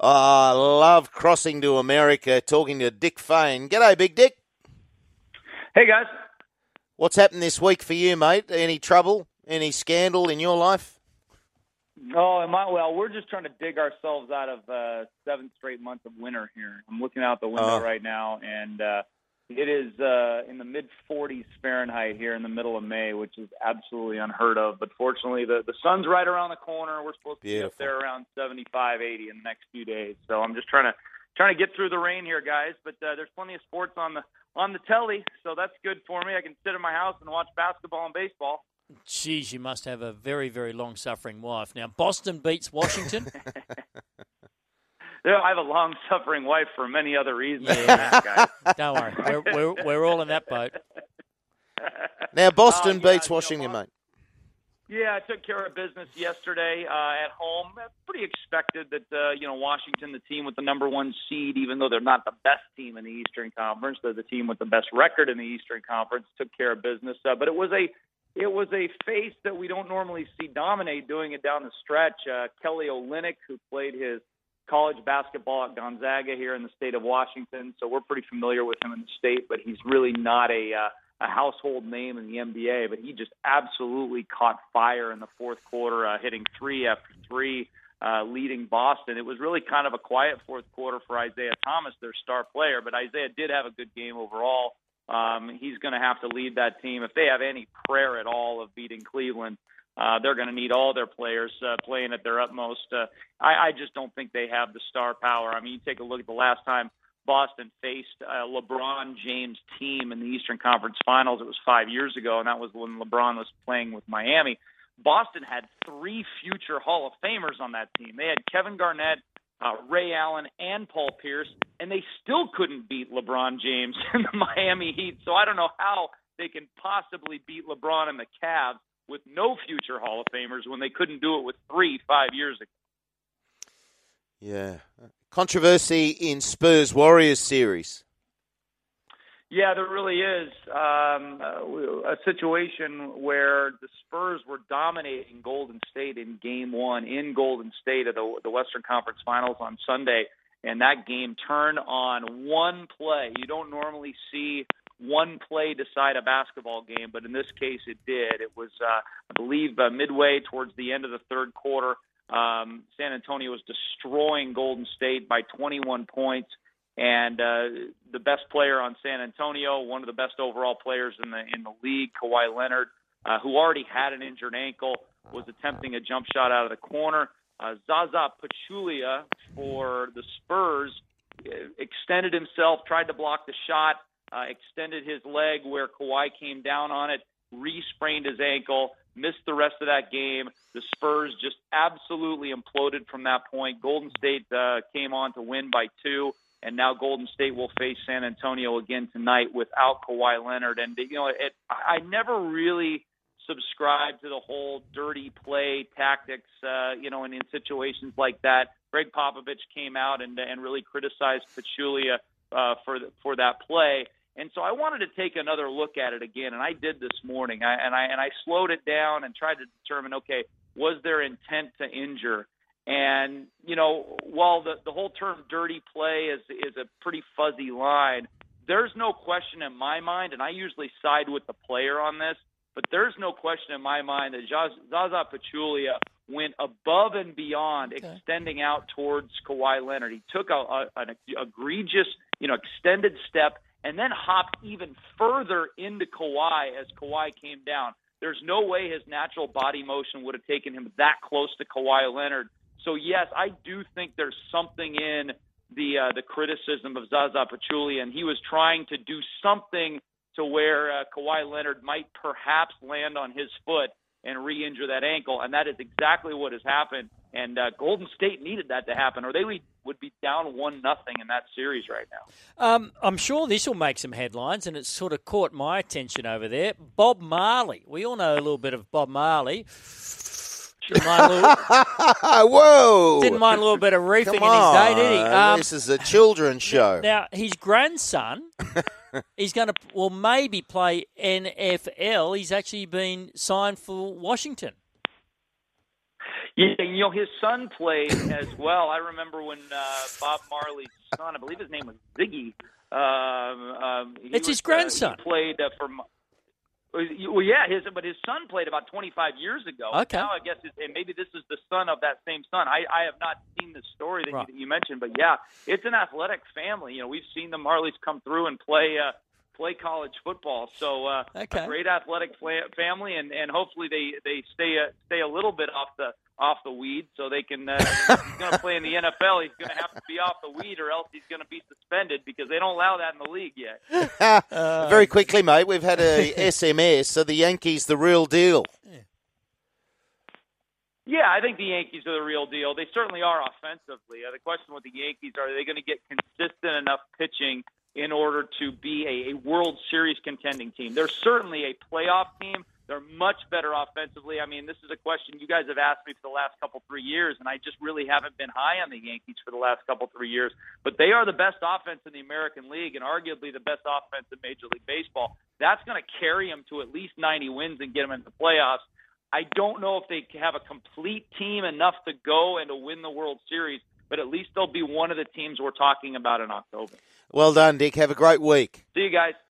I love crossing to America, talking to Dick Fane. G'day, Big Dick. Hey, guys. What's happened this week for you, mate? Any trouble? Any scandal in your life? Well, we're just trying to dig ourselves out of 7 straight months of winter here. I'm looking out the window right now, and it is in the mid-40s Fahrenheit here in the middle of May, which is absolutely unheard of. But fortunately, the sun's right around the corner. We're supposed to be up there around 75, 80 in the next few days. So I'm just trying to get through the rain here, guys. But there's plenty of sports on the telly, so that's good for me. I can sit in my house and watch basketball and baseball. Geez, you must have a very, very long-suffering wife. Now, Boston beats Washington. I have a long-suffering wife for many other reasons. Yeah. Guys. Don't worry. We're all in that boat. Now, Boston beats Washington, mate. Yeah, I took care of business yesterday at home. Pretty expected that, Washington, the team with the number 1 seed, even though they're not the best team in the Eastern Conference, they're the team with the best record in the Eastern Conference, took care of business. But it was a face that we don't normally see dominate doing it down the stretch. Kelly Olynyk, who played his college basketball at Gonzaga here in the state of Washington, so we're pretty familiar with him in the state, but he's really not a household name in the NBA, but he just absolutely caught fire in the fourth quarter, hitting 3 after 3, leading Boston. It was really kind of a quiet fourth quarter for Isaiah Thomas, their star player, but Isaiah did have a good game overall. He's going to have to lead that team. If they have any prayer at all of beating Cleveland, they're going to need all their players playing at their utmost. I just don't think they have the star power. I mean, you take a look at the last time Boston faced a LeBron James team in the Eastern Conference Finals. It was 5 years ago, and that was when LeBron was playing with Miami. Boston had 3 future Hall of Famers on that team. They had Kevin Garnett, Ray Allen, and Paul Pierce, and they still couldn't beat LeBron James and the Miami Heat. So I don't know how they can possibly beat LeBron and the Cavs with no future Hall of Famers when they couldn't do it with 3 5 years ago. Yeah. Controversy in Spurs-Warriors series. Yeah, there really is a situation where the Spurs were dominating Golden State in Game 1 in Golden State of the Western Conference Finals on Sunday, and that game turned on one play. You don't normally see one play decide a basketball game, but in this case it did. It was, I believe, midway towards the end of the third quarter. San Antonio was destroying Golden State by 21 points. And the best player on San Antonio, one of the best overall players in the league, Kawhi Leonard, who already had an injured ankle, was attempting a jump shot out of the corner. Zaza Pachulia for the Spurs extended himself, tried to block the shot, extended his leg where Kawhi came down on it, re-sprained his ankle, missed the rest of that game. The Spurs just absolutely imploded from that point. Golden State came on to win by 2. And now Golden State will face San Antonio again tonight without Kawhi Leonard. And, I never really subscribed to the whole dirty play tactics, in situations like that. Greg Popovich came out and really criticized Pachulia for that play. And so I wanted to take another look at it again, and I did this morning. I slowed it down and tried to determine, okay, was there intent to injure? And, while the whole term dirty play is a pretty fuzzy line, there's no question in my mind, and I usually side with the player on this, but there's no question in my mind that Zaza Pachulia went above and beyond, extending out towards Kawhi Leonard. He took an egregious, extended step and then hopped even further into Kawhi as Kawhi came down. There's no way his natural body motion would have taken him that close to Kawhi Leonard. So, yes, I do think there's something in the criticism of Zaza Pachulia, and he was trying to do something to where Kawhi Leonard might perhaps land on his foot and re-injure that ankle, and that is exactly what has happened. And Golden State needed that to happen, or they would be down 1-0 in that series right now. I'm sure this will make some headlines, and it's sort of caught my attention over there. Bob Marley. We all know a little bit of Bob Marley. Whoa! Didn't mind a little bit of reefing in his day, did he? This is a children's show. Now, his grandson, he's going to, maybe play NFL. He's actually been signed for Washington. Yeah, his son played as well. I remember when Bob Marley's son, I believe his name was Ziggy. It's his grandson. He played for. Well, yeah, but his son played about 25 years ago. Okay. Now I guess, and maybe this is the son of that same son. I have not seen the story that Right. you mentioned, but yeah, it's an athletic family. We've seen the Marleys come through and play college football. So Okay. a great athletic family, and hopefully they stay a little bit off the weed, so they can. If he's going to play in the NFL, he's going to have to be off the weed, or else he's going to be suspended because they don't allow that in the league yet. Very quickly, mate, we've had a SMS. So the Yankees, the real deal. Yeah, I think the Yankees are the real deal. They certainly are offensively. The question with the Yankees, are they going to get consistent enough pitching in order to be a World Series contending team? They're certainly a playoff team. They're much better offensively. I mean, this is a question you guys have asked me for the last couple, 3 years, and I just really haven't been high on the Yankees for the last couple, 3 years. But they are the best offense in the American League and arguably the best offense in Major League Baseball. That's going to carry them to at least 90 wins and get them into the playoffs. I don't know if they have a complete team enough to go and to win the World Series, but at least they'll be one of the teams we're talking about in October. Well done, Dick. Have a great week. See you guys.